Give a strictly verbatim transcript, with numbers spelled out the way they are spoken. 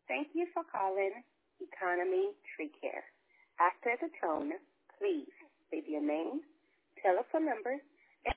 Thank you for calling Economy Tree Care. After the tone, please leave your name, telephone number,